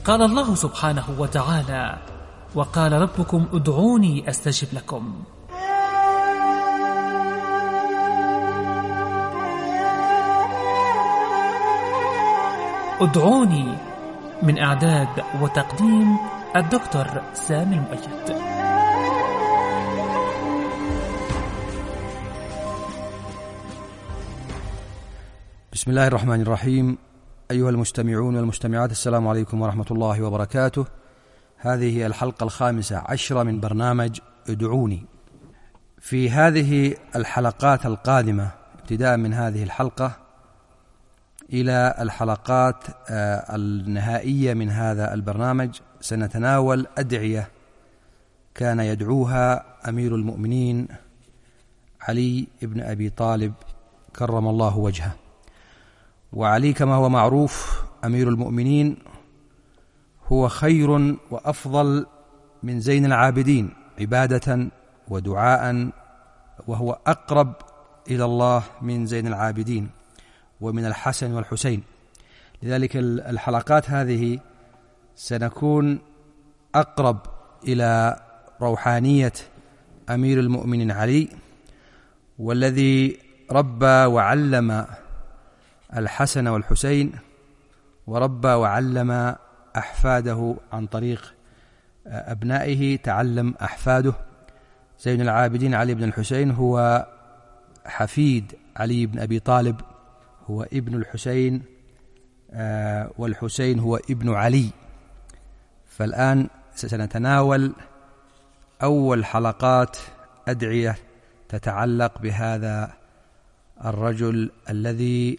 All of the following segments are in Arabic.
قال الله سبحانه وتعالى: وقال ربكم ادعوني أستجب لكم. ادعوني من إعداد وتقديم الدكتور سامي المؤيد. بسم الله الرحمن الرحيم. أيها المستمعون والمستمعات، السلام عليكم ورحمة الله وبركاته. هذه هي الحلقة 15 من برنامج ادعوني. في هذه الحلقات القادمة ابتداء من هذه الحلقة إلى الحلقات النهائية من هذا البرنامج سنتناول أدعية كان يدعوها أمير المؤمنين علي بن أبي طالب كرم الله وجهه. وعلي كما هو معروف أمير المؤمنين هو خير وأفضل من زين العابدين عبادة ودعاء، وهو أقرب إلى الله من زين العابدين ومن الحسن والحسين. لذلك الحلقات هذه سنكون أقرب إلى روحانية أمير المؤمنين علي، والذي ربى وعلم الحسن والحسين وربى وعلم أحفاده عن طريق أبنائه تعلم أحفاده. زين العابدين علي بن الحسين هو حفيد علي بن أبي طالب، هو ابن الحسين، والحسين هو ابن علي. فالآن سنتناول أول حلقات أدعية تتعلق بهذا الرجل الذي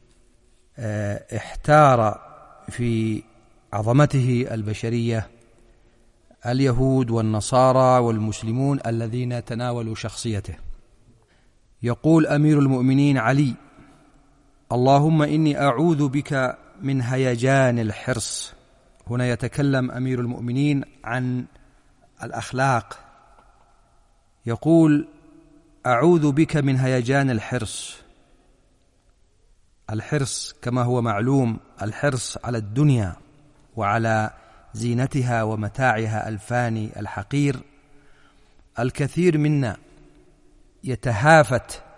احتار في عظمته البشرية اليهود والنصارى والمسلمون الذين تناولوا شخصيته. يقول أمير المؤمنين علي: اللهم إني أعوذ بك من هيجان الحرص. هنا يتكلم أمير المؤمنين عن الأخلاق، يقول: أعوذ بك من هيجان الحرص. الحرص كما هو معلوم الحرص على الدنيا وعلى زينتها ومتاعها الفاني الحقير. الكثير منا يتهافت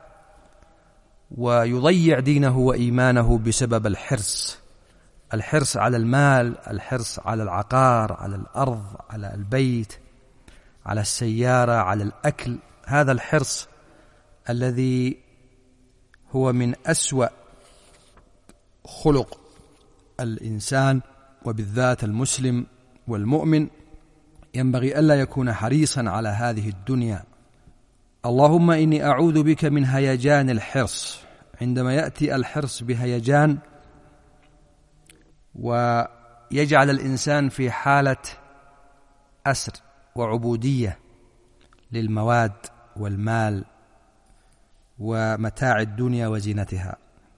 ويضيع دينه وإيمانه بسبب الحرص على المال، الحرص على العقار، على الأرض، على البيت، على السيارة، على الأكل. هذا الحرص الذي هو من أسوأ خلق الإنسان وبالذات المسلم والمؤمن، ينبغي ألا يكون حريصا على هذه الدنيا. اللهم إني أعوذ بك من هيجان الحرص. عندما يأتي الحرص بهيجان ويجعل الإنسان في حالة أسر وعبودية للمواد والمال ومتاع الدنيا وزينتها.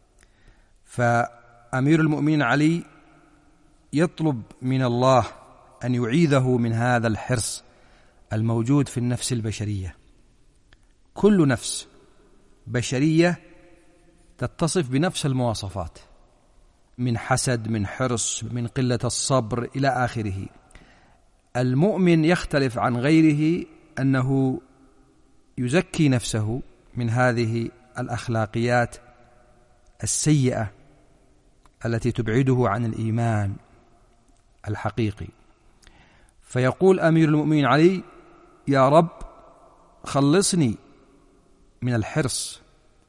فأمير المؤمنين علي يطلب من الله أن يعيذه من هذا الحرص الموجود في النفس البشرية. كل نفس بشرية تتصف بنفس المواصفات، من حسد، من حرص، من قلة الصبر إلى آخره. المؤمن يختلف عن غيره أنه يزكي نفسه من هذه الأخلاقيات السيئة التي تبعده عن الإيمان الحقيقي. فيقول أمير المؤمنين علي: يا رب خلصني من الحرص.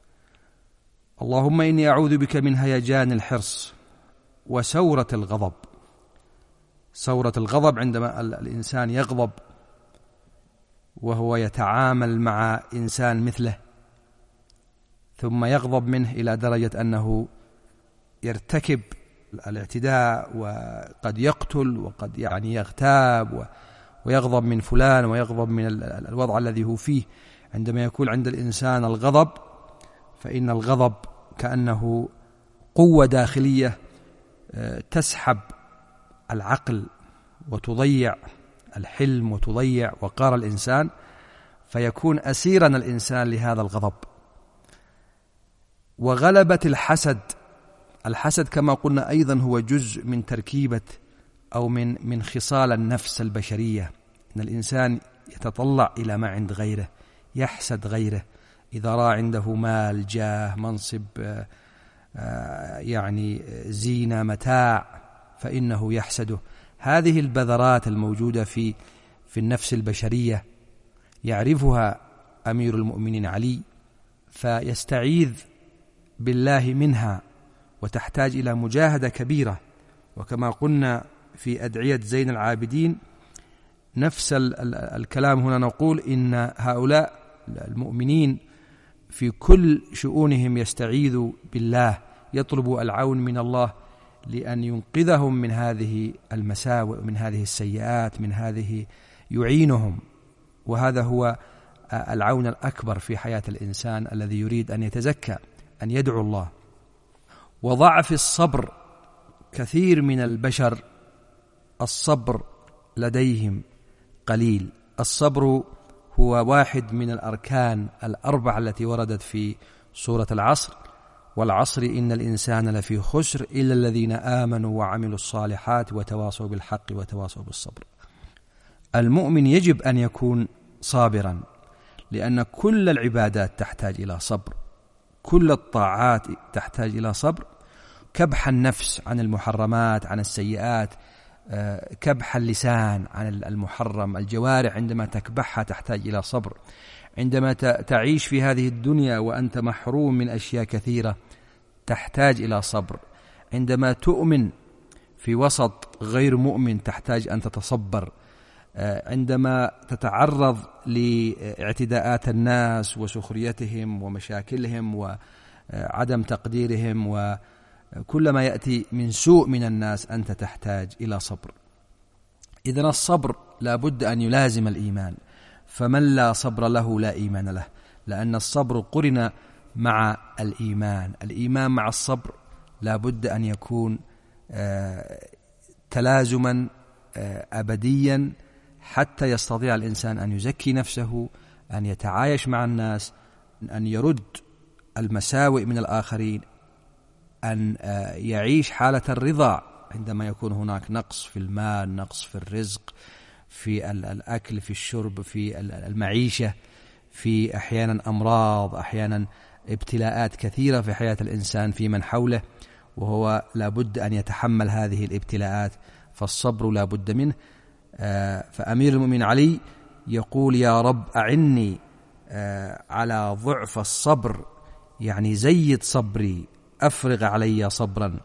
اللهم إني أعوذ بك من هيجان الحرص وسورة الغضب. سورة الغضب عندما الإنسان يغضب وهو يتعامل مع إنسان مثله ثم يغضب منه إلى درجة أنه يرتكب الاعتداء وقد يقتل وقد يغتاب ويغضب من فلان ويغضب من الوضع الذي هو فيه. عندما يكون عند الإنسان الغضب فإن الغضب كأنه قوة داخلية تسحب العقل وتضيع الحلم وتضيع وقار الإنسان، فيكون أسيرا الإنسان لهذا الغضب. وغلبة الحسد كما قلنا أيضا هو جزء من تركيبة أو من خصال النفس البشرية، أن الإنسان يتطلع إلى ما عند غيره، يحسد غيره، إذا رأى عنده مال، جاه، منصب، يعني زينة، متاع، فإنه يحسده. هذه البذرات الموجودة في النفس البشرية يعرفها أمير المؤمنين علي، فيستعيذ بالله منها، وتحتاج إلى مجاهدة كبيرة. وكما قلنا في أدعية زين العابدين نفس الكلام هنا، نقول إن هؤلاء المؤمنين في كل شؤونهم يستعيذوا بالله، يطلبوا العون من الله لأن ينقذهم من هذه المساوئ، من هذه السيئات، من هذه، يعينهم. وهذا هو العون الأكبر في حياة الإنسان الذي يريد أن يتزكى، أن يدعو الله. وضعف الصبر، كثير من البشر الصبر لديهم قليل. الصبر هو واحد من الأركان الأربع التي وردت في سورة العصر: والعصر إن الإنسان لفي خسر إلا الذين آمنوا وعملوا الصالحات وتواصوا بالحق وتواصوا بالصبر. المؤمن يجب أن يكون صابرا، لأن كل العبادات تحتاج إلى صبر، كل الطاعات تحتاج إلى صبر. كبح النفس عن المحرمات، عن السيئات، كبح اللسان عن المحرم، الجوارح عندما تكبحها تحتاج إلى صبر. عندما تعيش في هذه الدنيا وأنت محروم من أشياء كثيرة تحتاج إلى صبر. عندما تؤمن في وسط غير مؤمن تحتاج أن تتصبر. عندما تتعرض لاعتداءات الناس وسخريتهم ومشاكلهم وعدم تقديرهم وكل ما يأتي من سوء من الناس، أنت تحتاج إلى صبر. إذن الصبر لا بد أن يلازم الإيمان، فمن لا صبر له لا إيمان له، لأن الصبر قرن مع الإيمان. الإيمان مع الصبر لا بد أن يكون تلازما أبديا، حتى يستطيع الإنسان أن يزكي نفسه، أن يتعايش مع الناس، أن يرد المساوئ من الآخرين، أن يعيش حالة الرضا عندما يكون هناك نقص في المال، نقص في الرزق، في الأكل، في الشرب، في المعيشة، في أحيانا أمراض، أحيانا ابتلاءات كثيرة في حياة الإنسان، في من حوله، وهو لابد أن يتحمل هذه الابتلاءات، فالصبر لابد منه. فأمير المؤمنين علي يقول: يا رب أعني على ضعف الصبر، يعني زيد صبري، أفرغ علي صبرا.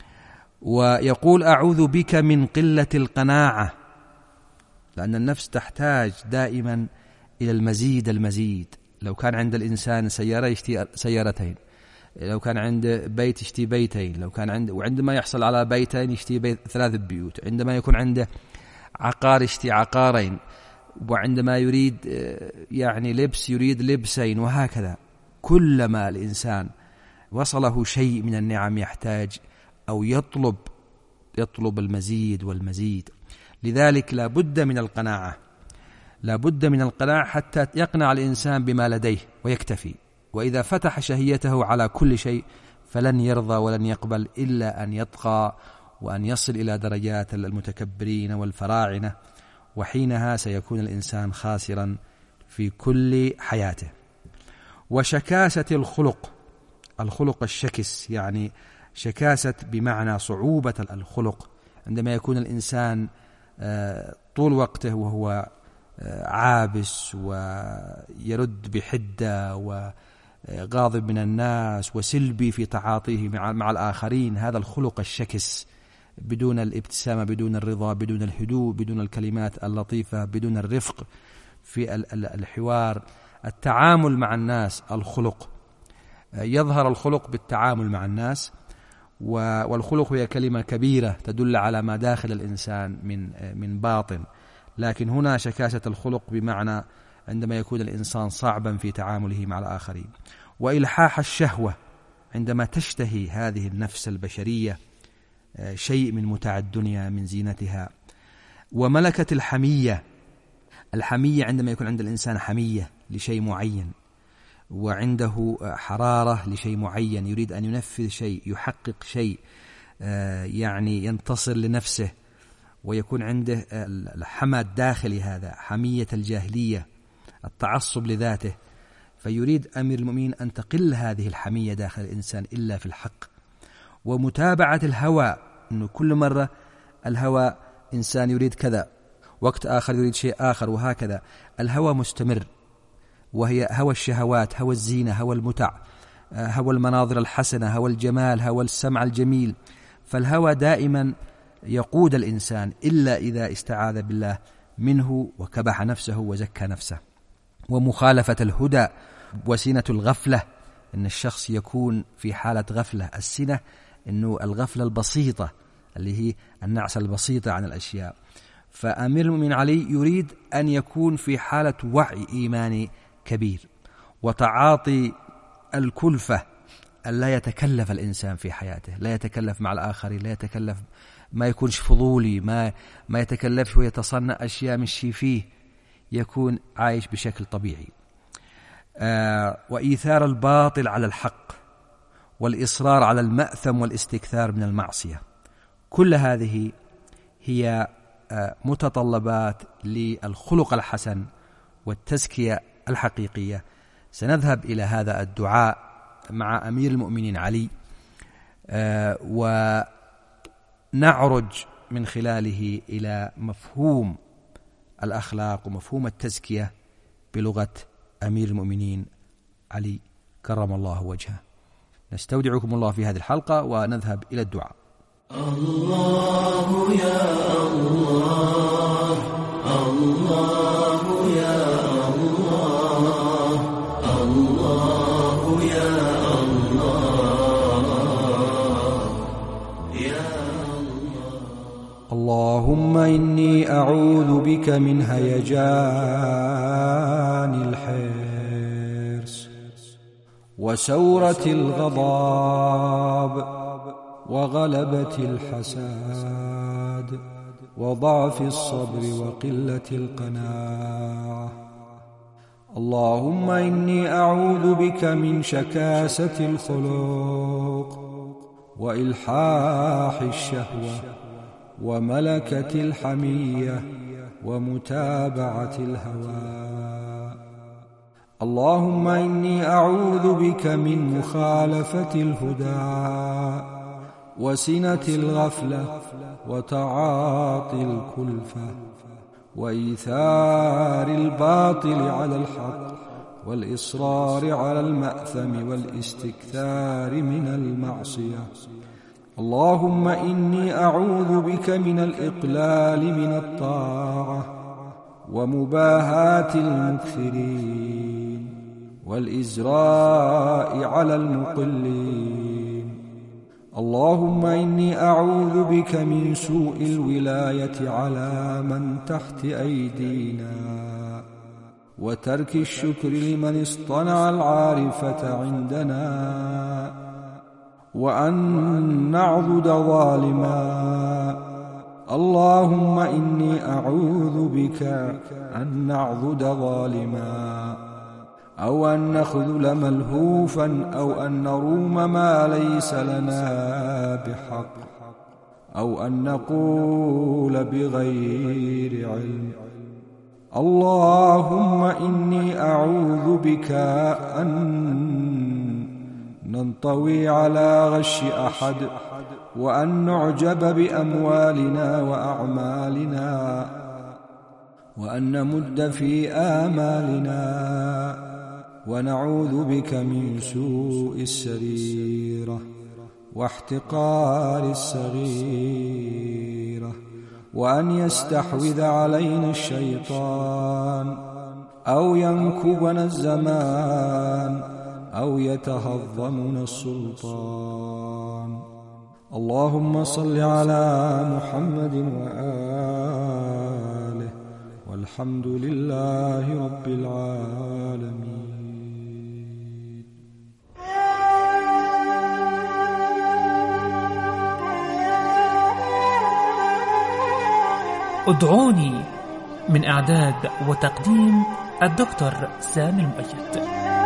ويقول: أعوذ بك من قلة القناعة، لأن النفس تحتاج دائما إلى المزيد. لو كان عند الإنسان سيارة يشتري سيارتين، لو كان عند بيت يشتري بيتين، لو كان وعندما يحصل على بيتين يشتري 3 بيوت، عندما يكون عنده عقار يشتري عقارين، وعندما يريد يعني لبس يريد لبسين، وهكذا. كلما الإنسان وصله شيء من النعم يحتاج أو يطلب المزيد والمزيد. لذلك لا بد من القناعة، لا بد من القناعة حتى يقنع الإنسان بما لديه ويكتفي. وإذا فتح شهيته على كل شيء فلن يرضى ولن يقبل إلا أن يطغى وأن يصل إلى درجات المتكبرين والفراعنة، وحينها سيكون الإنسان خاسرا في كل حياته. وشكاسة الخلق الشكس، يعني شكاسة بمعنى صعوبة الخلق، عندما يكون الإنسان طول وقته وهو عابس ويرد بحدة وغاضب من الناس وسلبي في تعاطيه مع الآخرين، هذا الخلق الشكس، بدون الابتسامة، بدون الرضا، بدون الهدوء، بدون الكلمات اللطيفة، بدون الرفق في الحوار، التعامل مع الناس. الخلق يظهر الخلق بالتعامل مع الناس، والخلق هي كلمة كبيرة تدل على ما داخل الإنسان من باطن، لكن هنا شكاسة الخلق بمعنى عندما يكون الإنسان صعبا في تعامله مع الآخرين. وإلحاح الشهوة، عندما تشتهي هذه النفس البشرية شيء من متاع الدنيا من زينتها. وملكة الحمية عندما يكون عند الإنسان حمية لشيء معين، وعنده حرارة لشيء معين، يريد أن ينفذ شيء، يحقق شيء، يعني ينتصر لنفسه ويكون عنده الحمى الداخلي، هذا حمية الجاهلية، التعصب لذاته، فيريد أمير المؤمنين أن تقل هذه الحمية داخل الإنسان إلا في الحق. ومتابعة الهوى، أنه كل مرة الهوى إنسان يريد كذا، وقت آخر يريد شيء آخر، وهكذا الهوى مستمر، وهي هوى الشهوات، هوى الزينة، هوى المتع، هوى المناظر الحسنة، هوى الجمال، هوى السمع الجميل. فالهوى دائما يقود الإنسان إلا إذا استعاذ بالله منه وكبح نفسه وزكى نفسه. ومخالفة الهدى، وسنة الغفلة، أن الشخص يكون في حالة غفلة. السنة أنه الغفلة البسيطة اللي هي النعسة البسيطة عن الأشياء. فأمير المؤمنين علي يريد أن يكون في حالة وعي إيماني كبير، وتعاطي الكلفة، أن لا يتكلف الإنسان في حياته، لا يتكلف مع الآخرين، لا يتكلف، ما يكونش فضولي، ما يتكلفش ويتصنع أشياء مش فيه، يكون عايش بشكل طبيعي. وإيثار الباطل على الحق، والإصرار على المأثم والاستكثار من المعصية. كل هذه هي متطلبات للخلق الحسن والتزكية الحقيقية. سنذهب إلى هذا الدعاء مع أمير المؤمنين علي، ونعرج من خلاله إلى مفهوم الأخلاق ومفهوم التزكية بلغة أمير المؤمنين علي كرم الله وجهه. نستودعكم الله في هذه الحلقة ونذهب إلى الدعاء. الله يا الله، الله يا الله، الله يا الله، يا الله. اللهم إني أعوذ بك من هيجان الحرص وسورة الغضب وغلبة الحساد وضعف الصبر وقلة القناعة. اللهم إني أعوذ بك من شكاسة الخلق وإلحاح الشهوة وملكة الحمية ومتابعة الهوى. اللهم إني أعوذ بك من مخالفة الهدى وسنة الغفلة وتعاطي الكلفة وإيثار الباطل على الحق والإصرار على المأثم والاستكثار من المعصية. اللهم إني أعوذ بك من الإقلال من الطاعة ومباهاة المكثرين والإزراء على المقلين. اللهم إني أعوذ بك من سوء الولاية على من تحت أيدينا وترك الشكر لمن اصطنع العارفة عندنا، وأن نعضد ظالما. اللهم إني أعوذ بك أن نعضد ظالما، أو أن نخذل ملهوفا، أو أن نروم ما ليس لنا بحق، أو أن نقول بغير علم. اللهم إني أعوذ بك أن ننطوي على غش أحد، وأن نعجب بأموالنا وأعمالنا، وأن نمد في آمالنا، ونعوذ بك من سوء السريرة واحتقار الصغيرة، وأن يستحوذ علينا الشيطان، أو ينكبنا الزمان، أو يتهضمنا السلطان. اللهم صل على محمد وآله، والحمد لله رب العالمين. ادعوني، من إعداد وتقديم الدكتور سامي المؤيد.